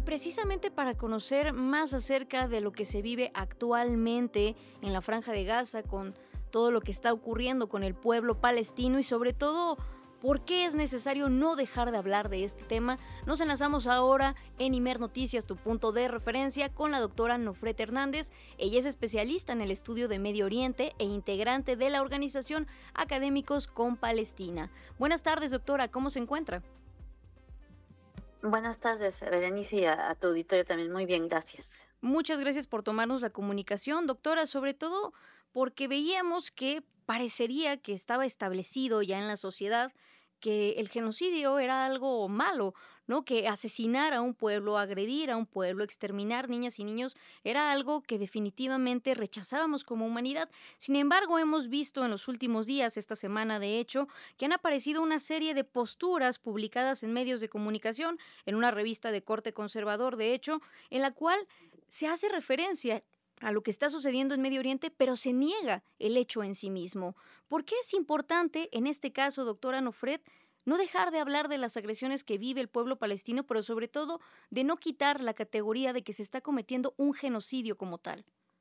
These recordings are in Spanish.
precisamente para conocer más acerca de lo que se vive actualmente en la Franja de Gaza, con todo lo que está ocurriendo con el pueblo palestino y sobre todo por qué es necesario no dejar de hablar de este tema, nos enlazamos ahora en Imer Noticias, tu punto de referencia, con la doctora Nofret Hernández. Ella es especialista en el estudio de Medio Oriente e integrante de la organización Académicos con Palestina. Buenas tardes, doctora, ¿cómo se encuentra? Buenas tardes, Berenice, y a tu auditorio también. Muy bien, gracias. Muchas gracias por tomarnos la comunicación, doctora, sobre todo porque veíamos que parecería que estaba establecido ya en la sociedad que el genocidio era algo malo, ¿no? Que asesinar a un pueblo, agredir a un pueblo, exterminar niñas y niños era algo que definitivamente rechazábamos como humanidad. Sin embargo, hemos visto en los últimos días, esta semana de hecho, que han aparecido una serie de posturas publicadas en medios de comunicación, en una revista de corte conservador, de hecho, en la cual se hace referencia a lo que está sucediendo en Medio Oriente, pero se niega el hecho en sí mismo. ¿Por qué es importante, en este caso, doctora Nofret, no dejar de hablar de las agresiones que vive el pueblo palestino, pero sobre todo de no quitar la categoría de que se está cometiendo un genocidio como tal?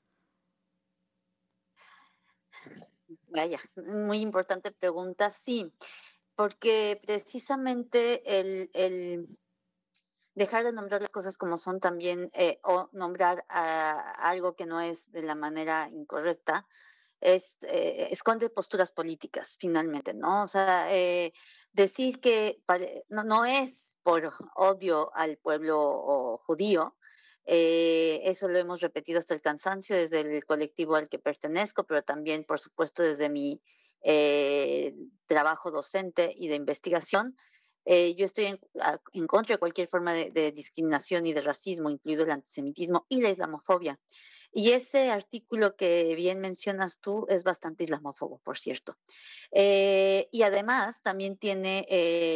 Vaya, muy importante pregunta. Sí, porque precisamente el dejar de nombrar las cosas como son también, o nombrar algo que no es de la manera incorrecta, esconde posturas políticas, finalmente, ¿no? O sea, decir que no es por odio al pueblo judío. Eso lo hemos repetido hasta el cansancio desde el colectivo al que pertenezco, pero también, por supuesto, desde mi trabajo docente y de investigación. Yo estoy en contra de cualquier forma de discriminación y de racismo, incluido el antisemitismo y la islamofobia. Y ese artículo que bien mencionas tú es bastante islamófobo, por cierto. Y además también tiene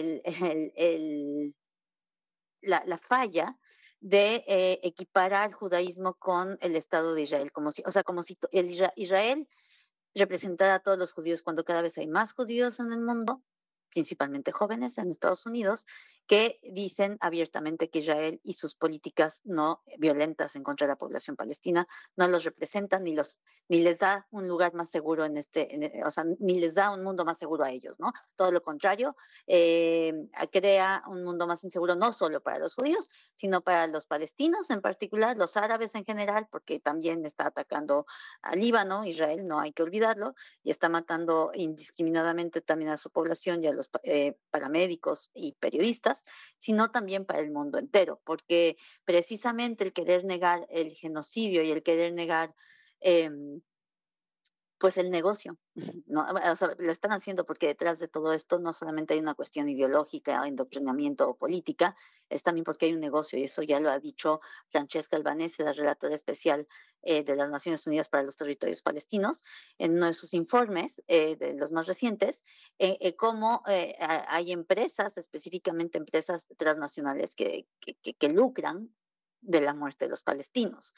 la falla de equiparar el judaísmo con el Estado de Israel, o sea, como si Israel representar a todos los judíos cuando cada vez hay más judíos en el mundo, principalmente jóvenes en Estados Unidos, que dicen abiertamente que Israel y sus políticas no violentas en contra de la población palestina no los representan ni les da un lugar más seguro o sea, ni les da un mundo más seguro a ellos, ¿no? Todo lo contrario, crea un mundo más inseguro no solo para los judíos, sino para los palestinos en particular, los árabes en general, porque también está atacando al Líbano, Israel, no hay que olvidarlo, y está matando indiscriminadamente también a su población y a los paramédicos y periodistas, sino también para el mundo entero, porque precisamente el querer negar el genocidio y el querer negar eh, pues el negocio, ¿no? O sea, lo están haciendo porque detrás de todo esto no solamente hay una cuestión ideológica, indoctrinamiento o política, es también porque hay un negocio, y eso ya lo ha dicho Francesca Albanese, la relatora especial de las Naciones Unidas para los Territorios Palestinos, en uno de sus informes, de los más recientes, cómo hay empresas, específicamente empresas transnacionales, que lucran de la muerte de los palestinos.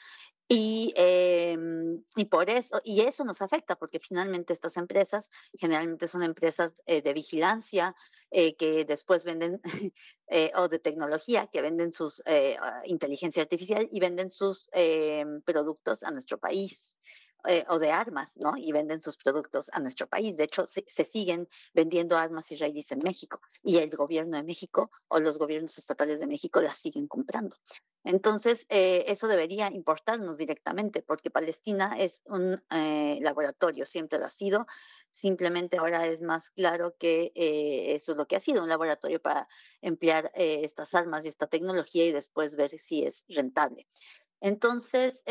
Y por eso, y eso nos afecta, porque finalmente estas empresas generalmente son empresas de vigilancia, que después venden, o de tecnología, que venden sus inteligencia artificial y venden sus productos a nuestro país. O de armas, ¿no? Y venden sus productos a nuestro país. De hecho, se siguen vendiendo armas israelíes en México, y el gobierno de México o los gobiernos estatales de México las siguen comprando. Entonces, eso debería importarnos directamente, porque Palestina es un laboratorio, siempre lo ha sido, simplemente ahora es más claro que eso es lo que ha sido, un laboratorio para emplear estas armas y esta tecnología y después ver si es rentable. Entonces,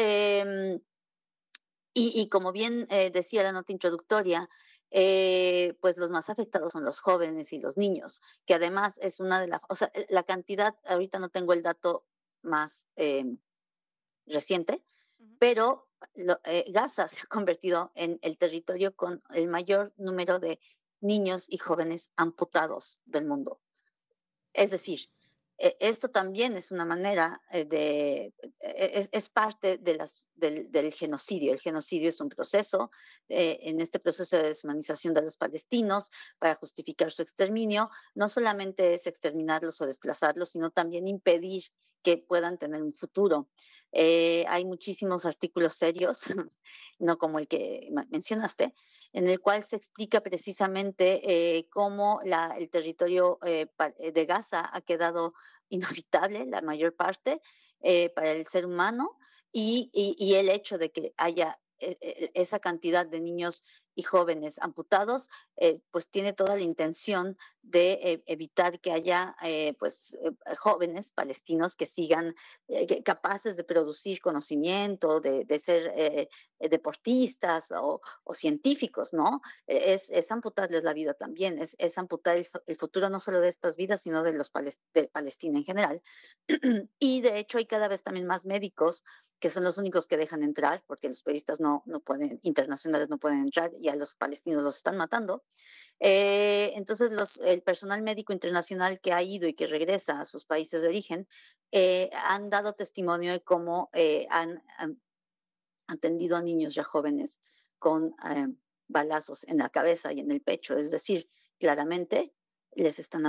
y como bien decía la nota introductoria, pues los más afectados son los jóvenes y los niños, que además es una de las, o sea, la cantidad, ahorita no tengo el dato más reciente, Ujú. pero Gaza se ha convertido en el territorio con el mayor número de niños y jóvenes amputados del mundo. Es decir, esto también es una manera es parte del genocidio. El genocidio es un proceso, en este proceso de deshumanización de los palestinos para justificar su exterminio, no solamente es exterminarlos o desplazarlos, sino también impedir que puedan tener un futuro. Hay muchísimos artículos serios, no como el que mencionaste, en el cual se explica precisamente cómo el territorio de Gaza ha quedado inhabitable, la mayor parte, para el ser humano, y el hecho de que haya esa cantidad de niños y jóvenes amputados, pues tiene toda la intención de evitar que haya jóvenes palestinos que sigan capaces de producir conocimiento, de ser deportistas o científicos, ¿no? Es amputarles la vida también, es amputar el futuro no solo de estas vidas, sino de de Palestina en general. Y de hecho hay cada vez también más médicos que son los únicos que dejan entrar, porque los periodistas no pueden, internacionales no pueden entrar, y a los palestinos los están matando. Entonces, el personal médico internacional que ha ido y que regresa a sus países de origen han dado testimonio de cómo han atendido a niños ya jóvenes con balazos en la cabeza y en el pecho. Es decir, claramente les están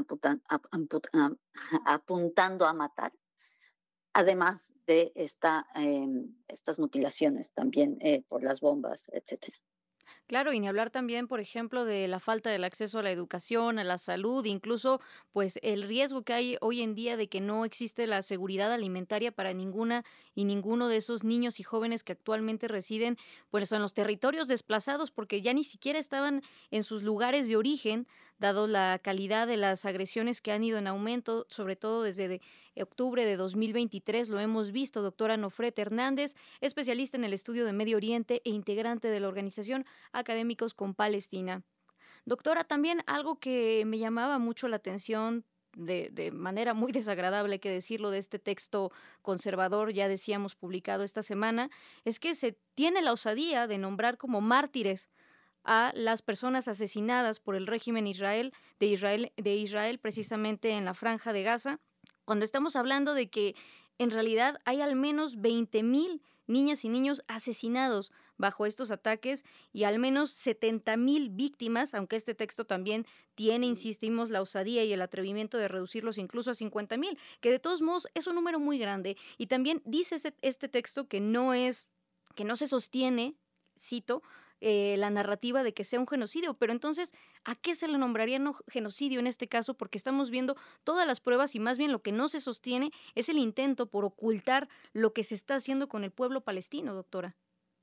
apuntando a matar, además de estas mutilaciones también por las bombas, etcétera. Claro, y ni hablar también, por ejemplo, de la falta del acceso a la educación, a la salud, incluso, pues, el riesgo que hay hoy en día de que no existe la seguridad alimentaria para ninguna y ninguno de esos niños y jóvenes que actualmente residen, pues, en los territorios desplazados, porque ya ni siquiera estaban en sus lugares de origen, dado la calidad de las agresiones que han ido en aumento, sobre todo desde octubre de 2023, lo hemos visto, doctora Nofret Hernández, especialista en el estudio de Medio Oriente e integrante de la organización Académicos con Palestina. Doctora, también algo que me llamaba mucho la atención de manera muy desagradable, hay que decirlo, de este texto conservador, ya decíamos, publicado esta semana, es que se tiene la osadía de nombrar como mártires a las personas asesinadas por el régimen de Israel precisamente en la Franja de Gaza, cuando estamos hablando de que en realidad hay al menos 20,000 niñas y niños asesinados bajo estos ataques y al menos 70,000 víctimas, aunque este texto también tiene, insistimos, la osadía y el atrevimiento de reducirlos incluso a 50,000, que de todos modos es un número muy grande. Y también dice este texto que no se sostiene, cito, la narrativa de que sea un genocidio, pero entonces, ¿a qué se le nombraría no genocidio en este caso? Porque estamos viendo todas las pruebas y más bien lo que no se sostiene es el intento por ocultar lo que se está haciendo con el pueblo palestino, doctora.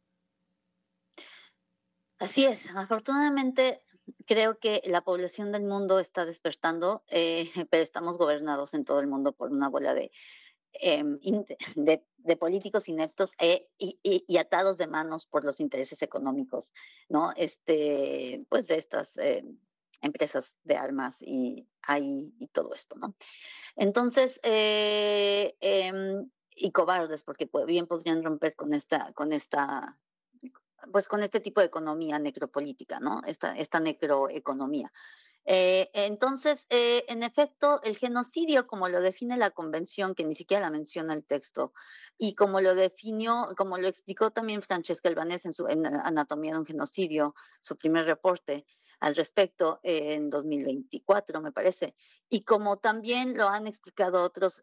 Así es, afortunadamente creo que la población del mundo está despertando, pero estamos gobernados en todo el mundo por una bola de políticos ineptos y atados de manos por los intereses económicos, ¿no? Pues de estas empresas de armas y todo esto, ¿no? Entonces, y cobardes, porque bien podrían romper pues con este tipo de economía necropolítica, ¿no? Esta necroeconomía. Entonces, en efecto, el genocidio, como lo define la convención, que ni siquiera la menciona el texto, y como lo explicó también Francesca Albanese en Anatomía de un genocidio, su primer reporte al respecto en 2024, me parece, y como también lo han explicado otros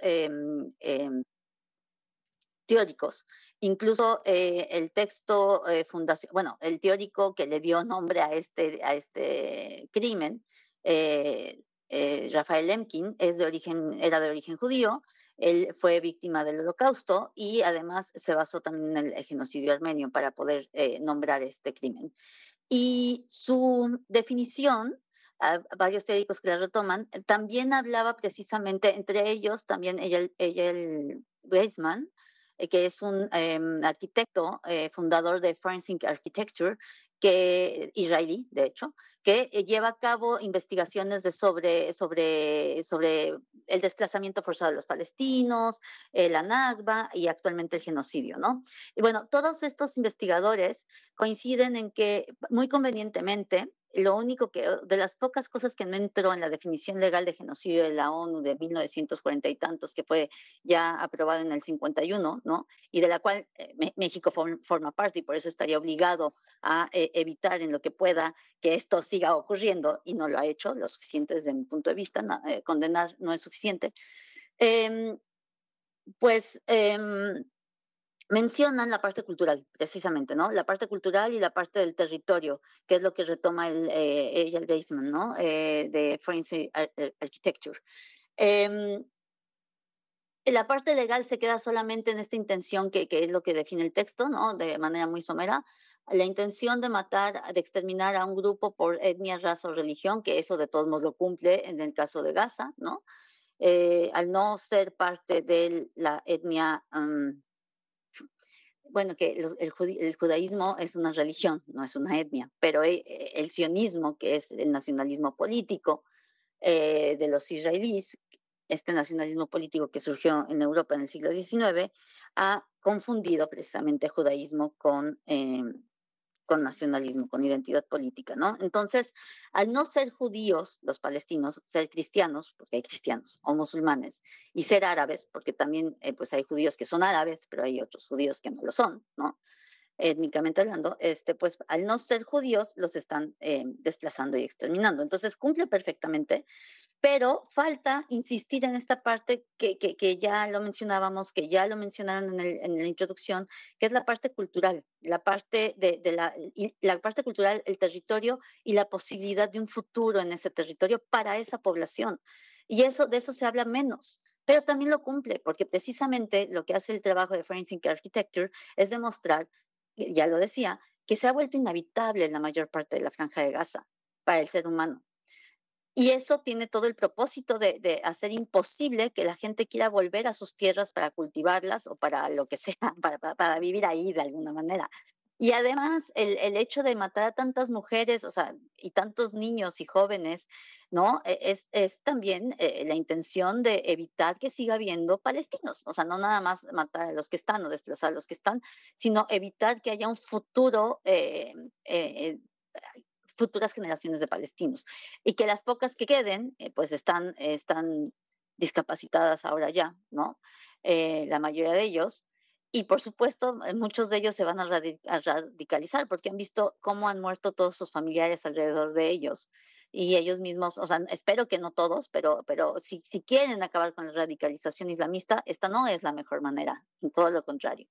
teóricos. Incluso el texto bueno, el teórico que le dio nombre a este crimen, Rafael Lemkin, era de origen judío, él fue víctima del Holocausto y además se basó también en el genocidio armenio para poder nombrar este crimen. Y su definición, varios teóricos que la retoman, también hablaba precisamente, entre ellos también Eyal Weizmann, que es un arquitecto, fundador de Forensic Architecture, israelí, de hecho, que lleva a cabo investigaciones sobre el desplazamiento forzado de los palestinos, la Nakba y actualmente el genocidio, ¿no? Y bueno, todos estos investigadores coinciden en que, muy convenientemente, lo único de las pocas cosas que no entró en la definición legal de genocidio de la ONU de 1940 y tantos, que fue ya aprobada en el 51, ¿no? Y de la cual México forma parte y por eso estaría obligado a evitar en lo que pueda que esto siga ocurriendo y no lo ha hecho lo suficiente desde mi punto de vista, condenar no es suficiente. Eh, Pues mencionan la parte cultural, precisamente, ¿no? La parte cultural y la parte del territorio, que es lo que retoma Eyal Weizman, ¿no? De Forensic Architecture. Em, la parte legal se queda solamente en esta intención que es lo que define el texto, ¿no? De manera muy somera. La intención de matar, de exterminar a un grupo por etnia, raza o religión, que eso de todos modos lo cumple en el caso de Gaza, ¿no? Al no ser parte de la etnia, bueno, que el judaísmo es una religión, no es una etnia, pero el sionismo, que es el nacionalismo político de los israelíes, este nacionalismo político que surgió en Europa en el siglo XIX, ha confundido precisamente judaísmo con nacionalismo, con identidad política, ¿no? Entonces, al no ser judíos los palestinos, ser cristianos, porque hay cristianos, o musulmanes, y ser árabes, porque también pues hay judíos que son árabes, pero hay otros judíos que no lo son, ¿no? Étnicamente hablando, pues al no ser judíos los están desplazando y exterminando. Entonces cumple perfectamente, pero falta insistir en esta parte que ya lo mencionábamos, que ya lo mencionaron en la introducción, que es la parte cultural, la parte la parte cultural, el territorio y la posibilidad de un futuro en ese territorio para esa población. Y eso, de eso se habla menos, pero también lo cumple, porque precisamente lo que hace el trabajo de Forensic Architecture es demostrar, ya lo decía, que se ha vuelto inhabitable en la mayor parte de la franja de Gaza para el ser humano. Y eso tiene todo el propósito de hacer imposible que la gente quiera volver a sus tierras para cultivarlas o para lo que sea, para vivir ahí de alguna manera. Y además, el hecho de matar a tantas mujeres, o sea, y tantos niños y jóvenes, ¿no? Es también la intención de evitar que siga habiendo palestinos. O sea, no nada más matar a los que están o desplazar a los que están, sino evitar que haya un futuro eh, futuras generaciones de palestinos y que las pocas que queden, pues están discapacitadas ahora ya, ¿no? La mayoría de ellos. Y por supuesto, muchos de ellos se van a radicalizar porque han visto cómo han muerto todos sus familiares alrededor de ellos. Y ellos mismos, o sea, espero que no todos, pero si quieren acabar con la radicalización islamista, esta no es la mejor manera, todo lo contrario.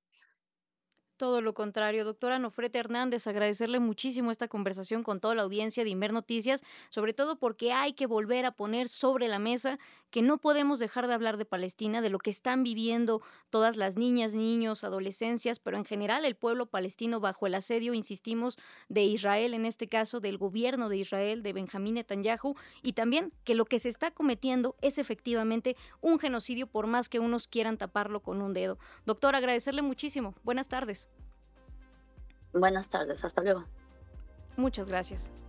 Todo lo contrario, doctora Nofrete Hernández, agradecerle muchísimo esta conversación con toda la audiencia de Inmer Noticias, sobre todo porque hay que volver a poner sobre la mesa que no podemos dejar de hablar de Palestina, de lo que están viviendo todas las niñas, niños, adolescencias, pero en general el pueblo palestino bajo el asedio, insistimos, de Israel, en este caso del gobierno de Israel, de Benjamín Netanyahu, y también que lo que se está cometiendo es efectivamente un genocidio, por más que unos quieran taparlo con un dedo. Doctora, agradecerle muchísimo. Buenas tardes. Buenas tardes, hasta luego. Muchas gracias.